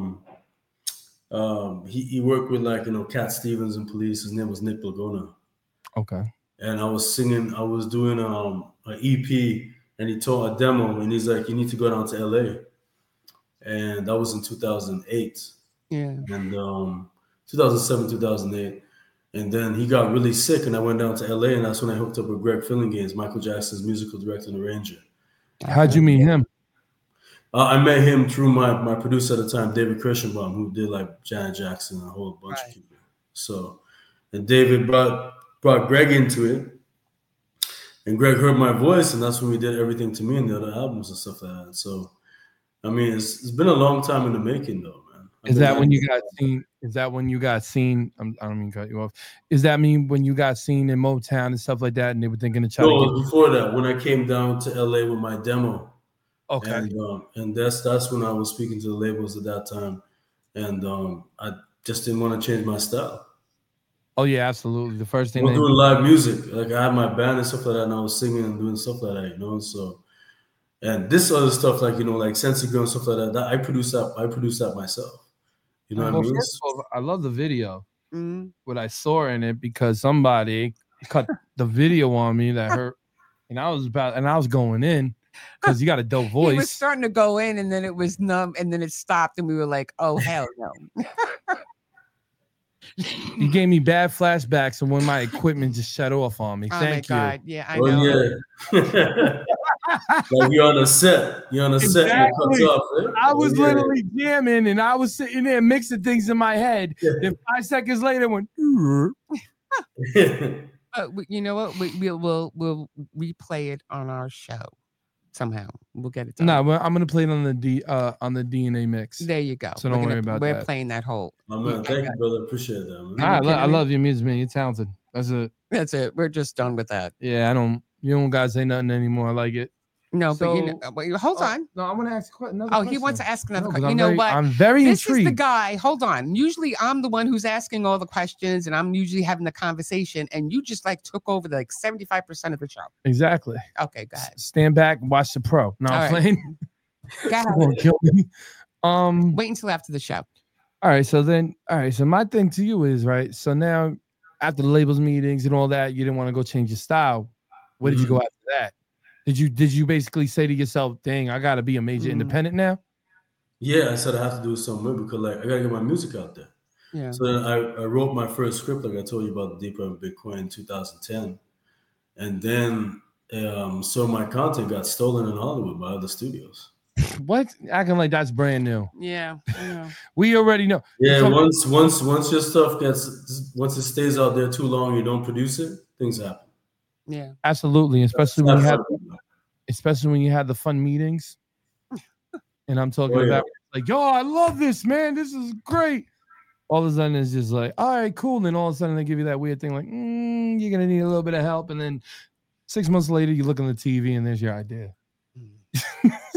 he worked with, like, Cat Stevens and Police. His name was Nick Laguna. Okay. And I was doing an EP, and he told a demo, and he's like, you need to go down to LA. And that was in 2008. Yeah. And 2007, 2008. And then he got really sick, and I went down to LA, and that's when I hooked up with Greg Fillinganes, Michael Jackson's musical director and arranger. How'd you meet him? I met him through my producer at the time, David Kirschenbaum, who did like Janet Jackson and a whole bunch of people. So, and David brought Greg into it, and Greg heard my voice, and that's when we did Everything to Me and the other albums and stuff like that. So, I mean, it's been a long time in the making, though, man. Is that when you got seen? Is that when you got seen? I don't mean to cut you off. Is that when you got seen in Motown and stuff like that, and they were thinking to try? No, it was before that. When I came down to LA with my demo. Okay. And that's when I was speaking to the labels at that time, and I just didn't want to change my style. Oh yeah, absolutely. The first thing I was doing live music, like I had my band and stuff like that, and I was singing and doing stuff like that, So, and this other stuff, like like Sensi Girl and stuff like that, I produced that myself. You know what I mean? First of all, I love the video. What I saw in it, because somebody cut the video on me that hurt, and I was going in. Because you got a dope voice. He was starting to go in, and then it was numb, and then it stopped, and we were like, "Oh hell no!" You gave me bad flashbacks, and when my equipment just shut off on me. Thank you. God, yeah, I know. Yeah. Like you're on a set. Exactly. And it cuts off. Right? I was literally jamming, and I was sitting there mixing things in my head. Then 5 seconds later, it went. You know what? We'll replay it on our show. Somehow we'll get it done. No, I'm gonna play it on the DNA mix. There you go. So don't worry about that. We're playing that whole. Man, thank you, brother. Appreciate that. Man. I love your music, man. You're talented. That's it. We're just done with that. Yeah, you don't gotta say nothing anymore. I like it. No, so, but hold on. No, I want to ask another question. He wants to ask another question. You know what? I'm very intrigued. This is the guy. Hold on. Usually I'm the one who's asking all the questions, and I'm usually having the conversation, and you just took over 75% of the show. Exactly. Okay, go ahead. Stand back and watch the pro. No, I'm playing. Go ahead. Kill me. Wait until after the show. All right. So my thing to you is, right, so now after the labels meetings and all that, you didn't want to go change your style. Where did you go after that? Did you basically say to yourself, dang, I got to be a major independent now? Yeah, I said I have to do something because I got to get my music out there. Yeah. So then I wrote my first script, like I told you about Deeper in Bitcoin in 2010. And then so my content got stolen in Hollywood by other studios. What? Acting like that's brand new. Yeah. We already know. Yeah, once your stuff once it stays out there too long, you don't produce it, things happen. Yeah, absolutely. Especially when you had the fun meetings. And I'm talking about like, yo, I love this, man. This is great. All of a sudden it's just like, all right, cool. And then all of a sudden they give you that weird thing like, you're gonna need a little bit of help. And then 6 months later, you look on the TV and there's your idea.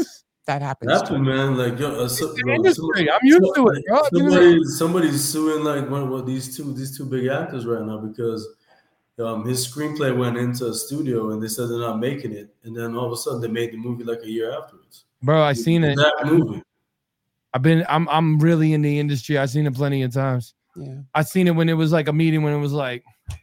that happens. After, man, like yo, industry. I'm used to it, bro. Somebody's suing like these two big actors right now because his screenplay went into a studio and they said they're not making it, and then all of a sudden they made the movie like a year afterwards. Bro, I seen it. That movie. I'm really in the industry. I've seen it plenty of times. Yeah. I seen it when it was like a meeting when it was like,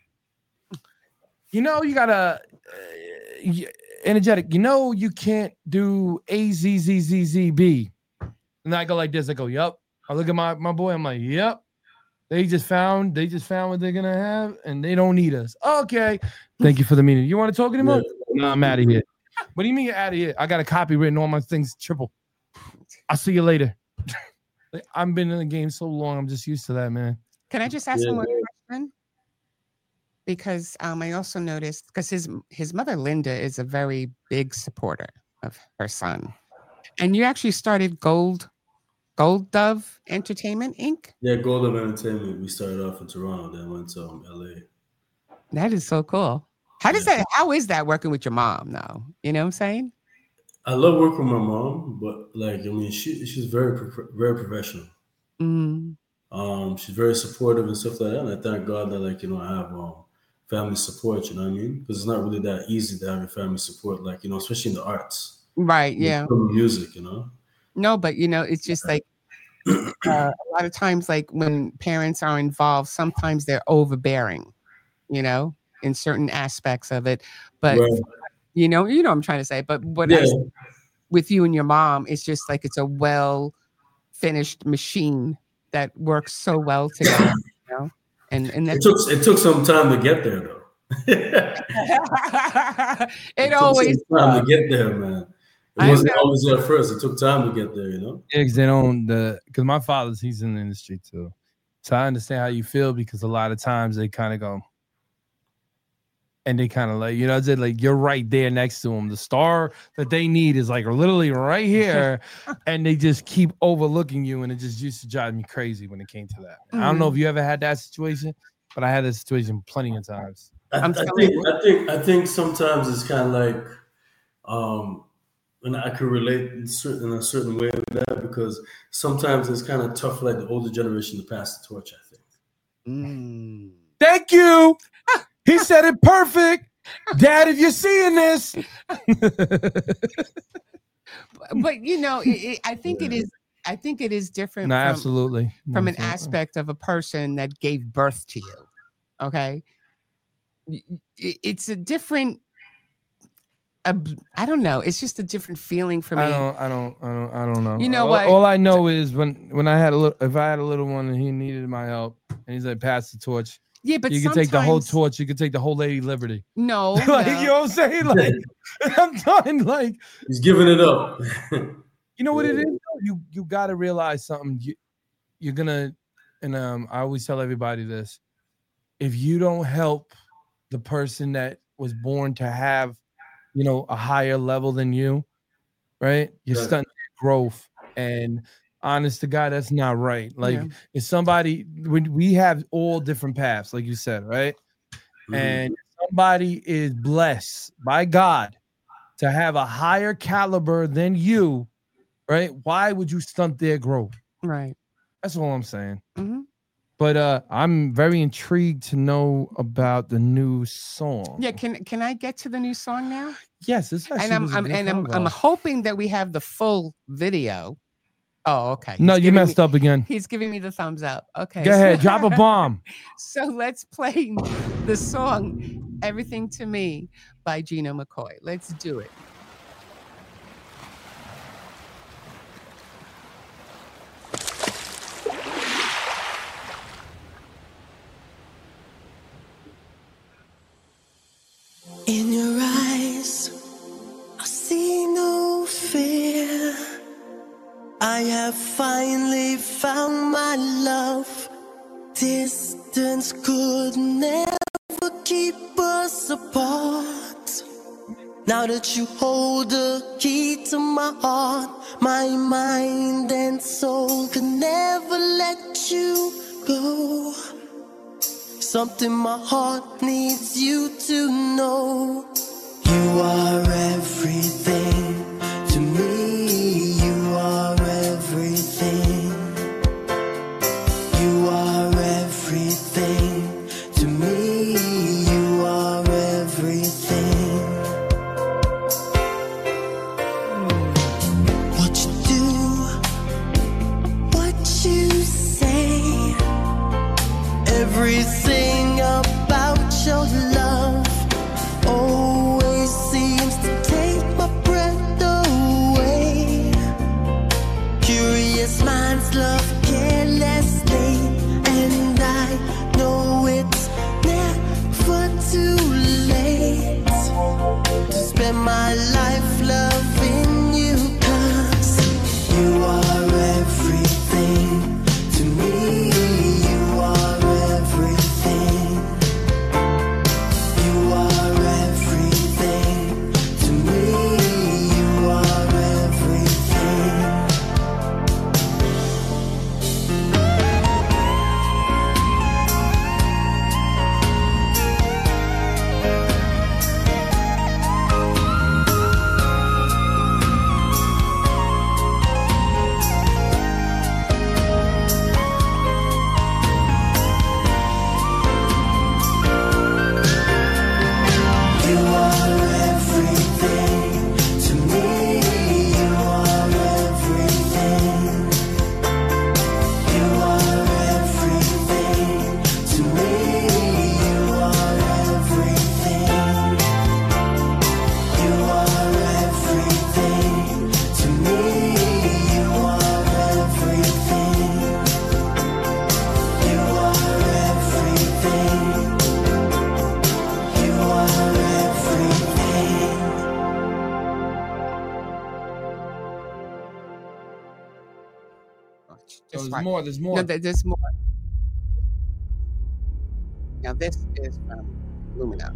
you gotta energetic. You can't do AZZZZB. And I go like this. I go, yup. I look at my boy. I'm like, yep. They just found what they're gonna have, and they don't need us. Okay. Thank you for the meeting. You want to talk anymore? No, I'm out of here. What do you mean you're out of here? I got a copy written on my things triple. I'll see you later. I've been in the game so long. I'm just used to that, man. Can I just ask one more question? Because I also noticed, because his mother, Linda, is a very big supporter of her son. And you actually started Gold Dove Entertainment, Inc.? Yeah, Gold Dove Entertainment. We started off in Toronto, then went to LA. That is so cool. How is that working with your mom now? You know what I'm saying? I love working with my mom, but she's very professional. Mm. She's very supportive and stuff like that. And I thank God that I have family support. You know what I mean? Because it's not really that easy to have your family support, especially in the arts. Right. Yeah. Music. No, but it's just like a lot of times, like when parents are involved, sometimes they're overbearing. In certain aspects of it, but. Right. You know what I'm trying to say, but with you and your mom, it's just like it's a well-finished machine that works so well together, And it took some time to get there, though. it always took some time to get there, man. It wasn't always there first. It took time to get there, Yeah, because they don't. Because my he's in the industry too, so I understand how you feel because a lot of times they kind of go. And they kind of like, you're right there next to them. The star that they need is like literally right here. And they just keep overlooking you. And it just used to drive me crazy when it came to that. I don't know if you ever had that situation, but I had that situation plenty of times. I think sometimes it's kind of like, and I could relate in a certain way with that because sometimes it's kind of tough for the older generation to pass the torch, I think. Thank you. He said it perfect. Dad, if you're seeing this. But I think it is different. No, absolutely. From an aspect of a person that gave birth to you. Okay. It's a different I don't know. It's just a different feeling for me. I don't know. You know what? All I know is when I had if I had a little one and he needed my help and he's like, pass the torch. Yeah, but you can take the whole torch. You can take the whole Lady Liberty. No, you know what I'm saying? I'm done. He's giving it up. You know what it is? You got to realize something. You're gonna, and I always tell everybody this: if you don't help the person that was born to have, a higher level than you, right? You're stunting growth. And honest to God, that's not right. If somebody, we have all different paths, like you said, right? Mm-hmm. And somebody is blessed by God to have a higher caliber than you, right? Why would you stunt their growth? Right. That's all I'm saying. Mm-hmm. But I'm very intrigued to know about the new song. Yeah, can I get to the new song now? Yes, it's actually. I'm hoping that we have the full video. Oh, okay. No, you messed up again. He's giving me the thumbs up. Okay. Go ahead, drop a bomb. So let's play the song "Everything to Me" by Gino McCoy. Let's do it. In your eyes, I see no fear. I have finally found my love. Distance could never keep us apart. Now that you hold the key to my heart, my mind and soul can never let you go. Something my heart needs you to know. You are everything to me. my life loving you, 'cause you are everything to me. You are everything. You are everything to me. You are everything. You are everything to me. You are everything. You are everything to me. You are everything. You are everything to me. You are everything. You are everything. You are everything. Just There's right. more. There's more. No, there's more. Now this is from Lumina.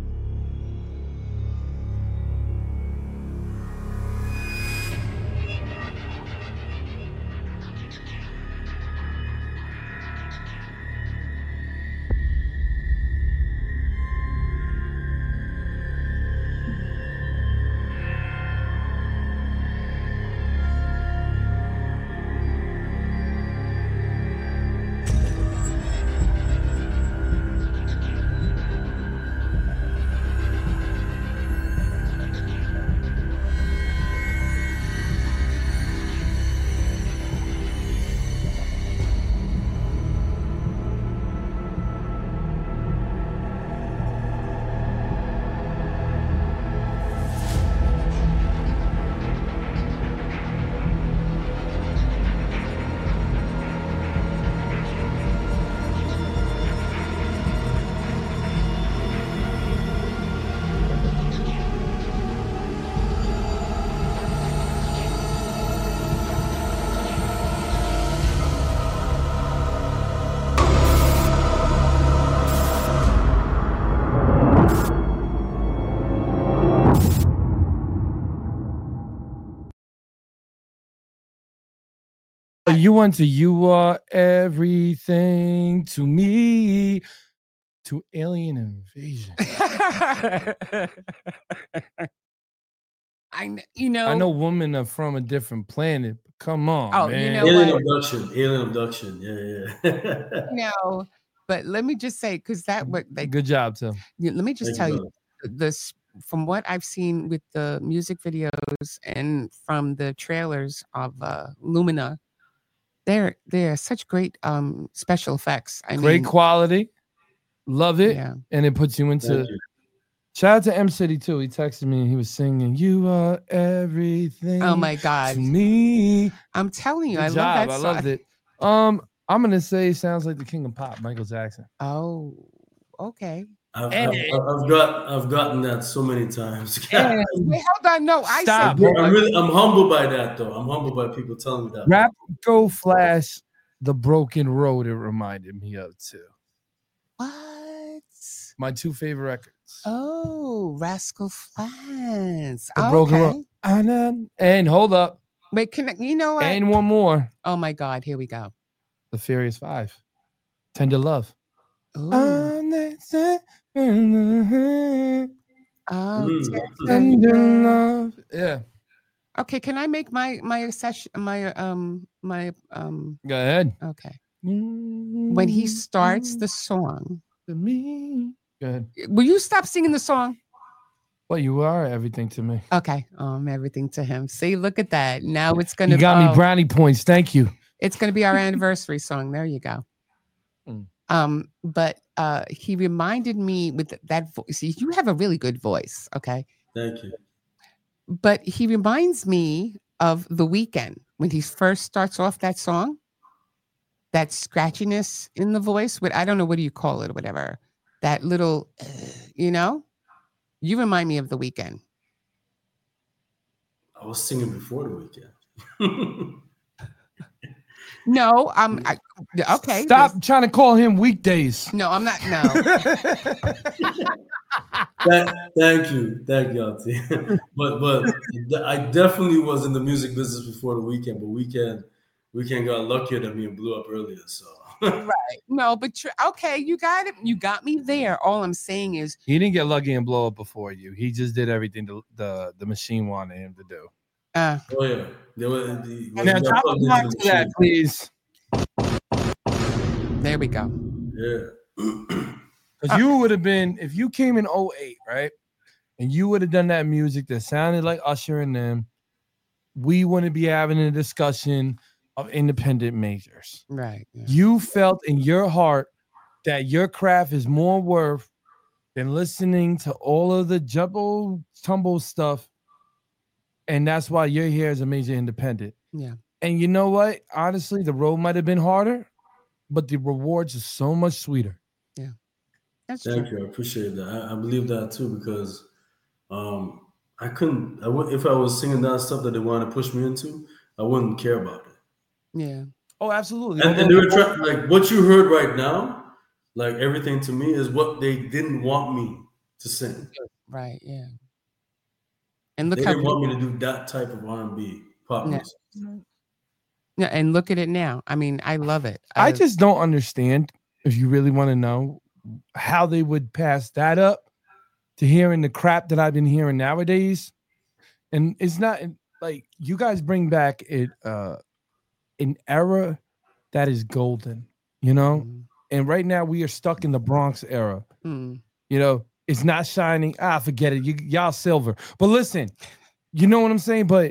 You went to You Are Everything to Me to Alien Invasion. I know women are from a different planet. But come on, Oh, man. you know Alien what? abduction. Alien abduction. Yeah. No, but let me just say, because that what they Good job, Tim. let me just Thank tell you, you this from what I've seen with the music videos and from the trailers of Lumina, they're such great special effects. I Great mean, quality. Love it. yeah. And it puts you into. Thank you. Shout out to M City too. He texted me and he was singing, "You are everything Oh my God. to me." I'm telling you, Good I job. love that I song. loved it. I'm gonna say it sounds like the King of Pop, Michael Jackson. Oh, okay. I've gotten that so many times. And Wait, hold on. No, I Stop. said I'm humbled by that though. I'm humbled by people telling me that. Rap Go Flash, The Broken Road, it reminded me of too. what? My two favorite records. Oh, Rascal Flatts. The Broken Road. Okay. And hold up. Wait, you know what? And one more. Oh my God, here we go. The Furious Five. Tender Love. Ooh. Oh, Tender Love. Yeah. okay, can I make my session my Go ahead. okay. When he starts the song, To me. Go ahead. will you stop singing the song? Well, you are everything to me. Okay. Everything to him. See, look at that. Now it's gonna You got me brownie points. Thank you. It's gonna be our anniversary song. There you go. But he reminded me with that voice. See, you have a really good voice, okay? Thank you. But he reminds me of The Weeknd when he first starts off that song. That scratchiness in the voice, I don't know, what do you call it or whatever. That little, you know? You remind me of The Weeknd. was singing before the weekend. No, okay. Stop trying to call him weekdays. No, I'm not. No. Thank you, Auntie. but I definitely was in the music business before the weekend. But weekend got luckier than me and blew up earlier. So Right. No, but okay, you got it. You got me there. All I'm saying is he didn't get lucky and blow up before you. He just did everything the machine wanted him to do. Oh yeah. Now drop a block to that, please. There we go. Yeah. Because you would have been, if you came in 08, right? And you would have done that music that sounded like Usher and them, we wouldn't be having a discussion of independent majors. Right. Yeah. You felt in your heart that your craft is more worth than listening to all of the jumbo tumble stuff. And that's why you're here as a major independent. Yeah. And you know what? Honestly, the road might have been harder, but the rewards are so much sweeter. Yeah. That's Thank true. you. I appreciate that. I believe that too, because if I was singing down stuff that they wanted to push me into, I wouldn't care about it. Yeah. Oh, absolutely. And they were trying, like what you heard right now, like everything to me is what they didn't want me to sing. Right. Yeah. And look they how didn't want me to do that type of R&B pop music. Yeah, and look at it now. I mean, I love it. I just don't understand, if you really want to know, how they would pass that up to hearing the crap that I've been hearing nowadays. And it's not like you guys bring back an era that is golden, you know? Mm. And right now we are stuck in the Bronx era. Mm. You know, it's not shining. Forget it. Y'all silver. But listen, you know what I'm saying? But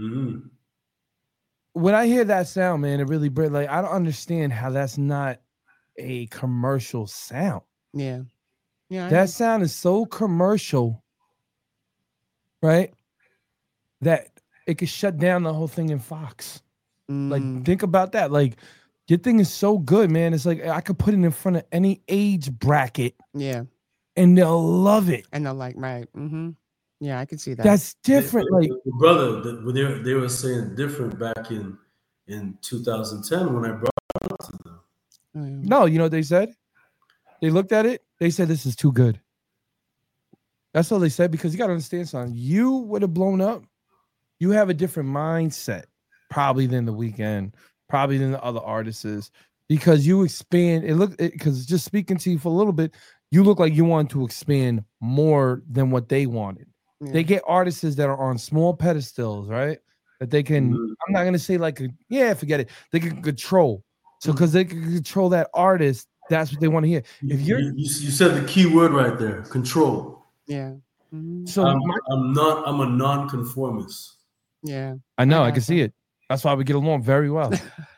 when I hear that sound, man, it really like I don't understand how that's not a commercial sound. Yeah. Yeah. That sound is so commercial, right? That it could shut down the whole thing in Fox. Like, think about that. Like, your thing is so good, man. It's like I could put it in front of any age bracket. Yeah. And they'll love it. And they'll like, right. Mm-hmm. Yeah, I can see that. That's different. Brother, they were saying different back in 2010 when I brought it to them. No, you know what they said? They looked at it. They said, this is too good. That's all they said, because you got to understand something. You would have blown up. You have a different mindset probably than The Weeknd, probably than the other artists, because you expand. Because just speaking to you for a little bit, you look like you want to expand more than what they wanted. Yeah. They get artists that are on small pedestals, right? That they can, I'm not going to say forget it. They can control. So because they can control that artist, that's what they want to hear. If you said the key word right there, control. Yeah. Mm-hmm. So I'm a non-conformist. Yeah. I know, I can see it. That's why we get along very well.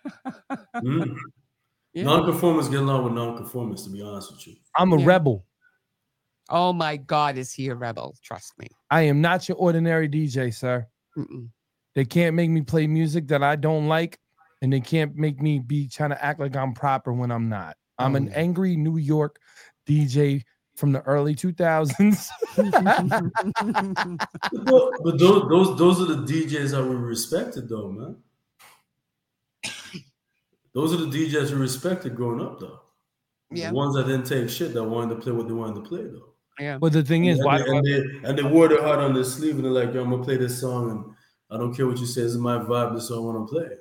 Yeah. Non-conformists get along with non-conformists, to be honest with you. I'm a rebel. Oh my God, is he a rebel? Trust me. I am not your ordinary DJ, sir. Mm-mm. They can't make me play music that I don't like, and they can't make me be trying to act like I'm proper when I'm not. I'm an angry New York DJ from the early 2000s. But those are the DJs that we respected, though, man. Those are the DJs we respected growing up, though. Yeah. The ones that didn't take shit, that wanted to play what they wanted to play, though. Yeah. But the thing is, they wore their heart on their sleeve, and they're like, "Yo, I'm gonna play this song, and I don't care what you say. This is my vibe. This is what I want to play."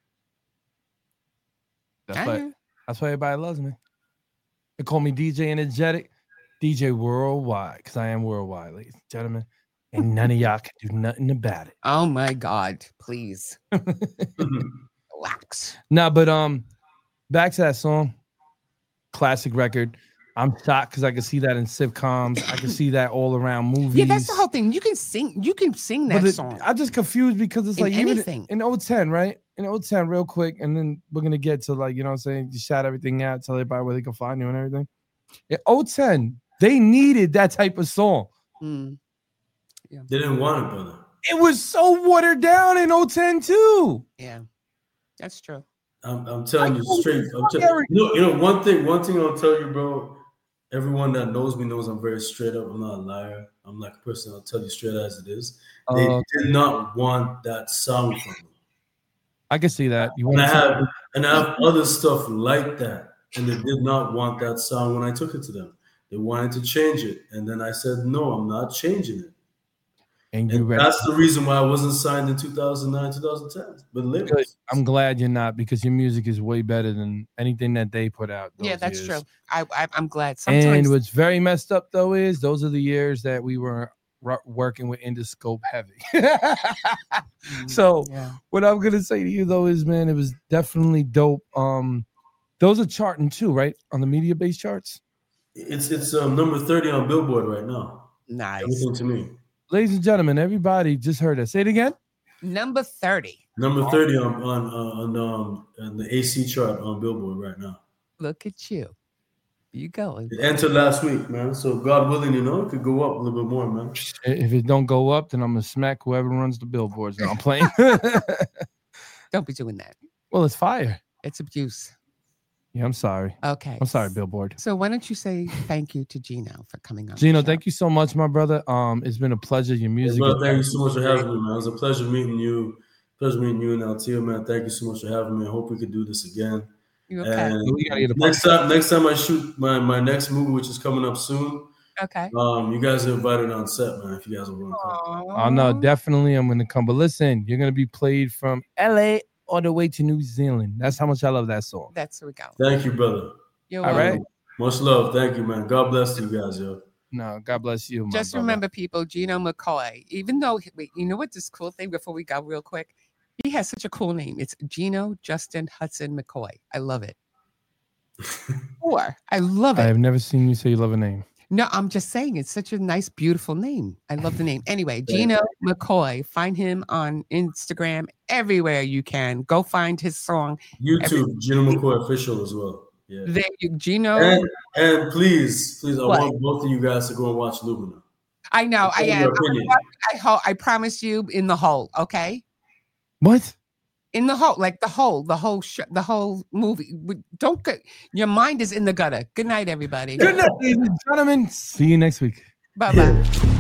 That's why everybody loves me. They call me DJ Energetic, DJ Worldwide, because I am worldwide, ladies and gentlemen. And none of y'all can do nothing about it. Oh my God, please. Relax. Nah, but back to that song. Classic record. I'm shocked because I can see that in sitcoms. I can see that all around movies. Yeah, that's the whole thing. You can sing that song. I'm just confused because it's like anything. Even in 010, right? In 010, real quick, and then we're gonna get to, like, you know what I'm saying, you shout everything out, tell everybody where they can find you and everything. In 010, they needed that type of song. Yeah. They didn't want it, brother. It was so watered down in 010 too. Yeah, that's true. I'm telling you straight. You know, one thing I'll tell you, bro. everyone that knows me knows I'm very straight up. I'm not a liar. I'm like a person that'll tell you straight as it is. They did not want that song from me. I can see that. You And want I have other stuff like that, and they did not want that song when I took it to them. They wanted to change it, and then I said, no, I'm not changing it. and And that's the reason why I wasn't signed in 2009, 2010. But Good. I'm glad you're not, because your music is way better than anything that they put out. Yeah, that's years. true. I'm glad. Sometimes And what's very messed up though is those are the years that we were working with Interscope heavy. So what I'm gonna say to you though is, man, it was definitely dope. Those are charting too, right? On the media based charts. It's number 30 on Billboard right now. Nice. Everything to me. Ladies and gentlemen, everybody just heard us. Say it again. Number 30. Number 30 on the AC chart on Billboard right now. Look at you. You going? It entered last week, man. So God willing, it could go up a little bit more, man. If it don't go up, then I'm gonna smack whoever runs the billboards. No, I'm playing. Don't be doing that. Well, it's fire. It's abuse. Yeah, I'm sorry. Okay. I'm sorry, Billboard. So why don't you say thank you to Gino for coming on? Gino, thank you so much, my brother. It's been a pleasure. Your music. Hey, brother, thank you so much for having me, man. It was a pleasure meeting you. Pleasure meeting you and Altia, man. Thank you so much for having me. I hope we could do this again. You okay? And next time I shoot my next movie, which is coming up soon. Okay. You guys are invited on set, man. If you guys want to come. Oh no, definitely I'm gonna come. But listen, you're gonna be played from LA all the way to New Zealand. That's how much I love that song. That's where we go. Thank you, brother. You're all welcome. right. Much love. Thank you, man. God bless you guys, yo. No, God bless you. Just remember, people, Gino McCoy, even though, you know what this cool thing before we go real quick? He has such a cool name. It's Gino Justin Hudson McCoy. I love it. I love it. I have never seen you say you love a name. No, I'm just saying it's such a nice, beautiful name. I love the name. Anyway, Gino McCoy. Find him on Instagram, everywhere you can. Go find his song. YouTube, Gino McCoy official as well. Yeah. There you, Gino. And please, I want both of you guys to go and watch Lumina. I know. I am. I promise you in the hole. Okay. What? In the hole, like the whole movie. Don't get your mind is in the gutter. Good night, everybody. Good night, ladies and gentlemen. See you next week. Bye bye.